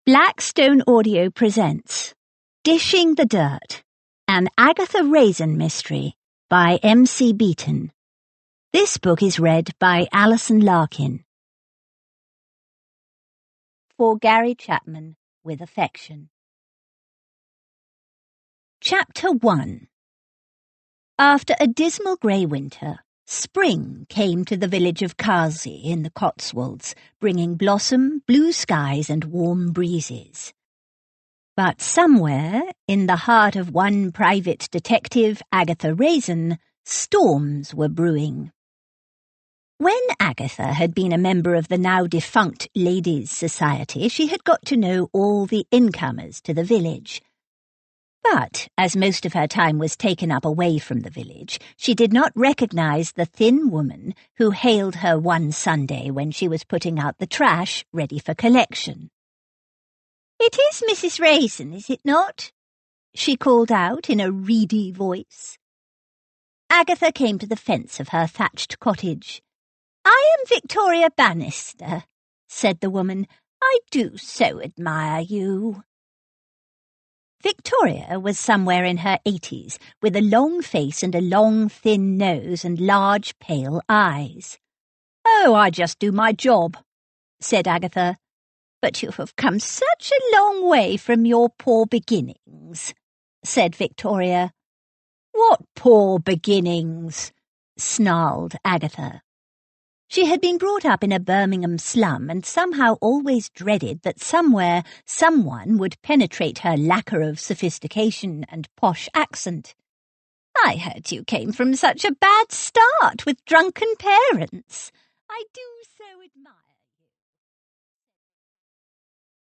Blackstone Audio presents Dishing the Dirt, an Agatha Raisin mystery by M.C. Beaton. This book is read by Alison Larkin. For Gary Chapman, with affection. Chapter 1. After a dismal grey winter, spring came to the village of Carsey in the Cotswolds, bringing blossom, blue skies and warm breezes. But somewhere, in the heart of one private detective, Agatha Raisin, storms were brewing. When Agatha had been a member of the now-defunct Ladies' Society, she had got to know all the incomers to the village. But, as most of her time was taken up away from the village, she did not recognize the thin woman who hailed her one Sunday when she was putting out the trash ready for collection. "It is Mrs. Raisin, is it not?" she called out in a reedy voice. Agatha came to the fence of her thatched cottage. "I am Victoria Bannister," said the woman. "I do so admire you." Victoria was somewhere in her 80s, with a long face and a long, thin nose and large, pale eyes. "Oh, I just do my job," said Agatha. "But you have come such a long way from your poor beginnings," said Victoria. "What poor beginnings?" snarled Agatha. She had been brought up in a Birmingham slum and somehow always dreaded that somewhere someone would penetrate her lacquer of sophistication and posh accent. "I heard you came from such a bad start with drunken parents. I do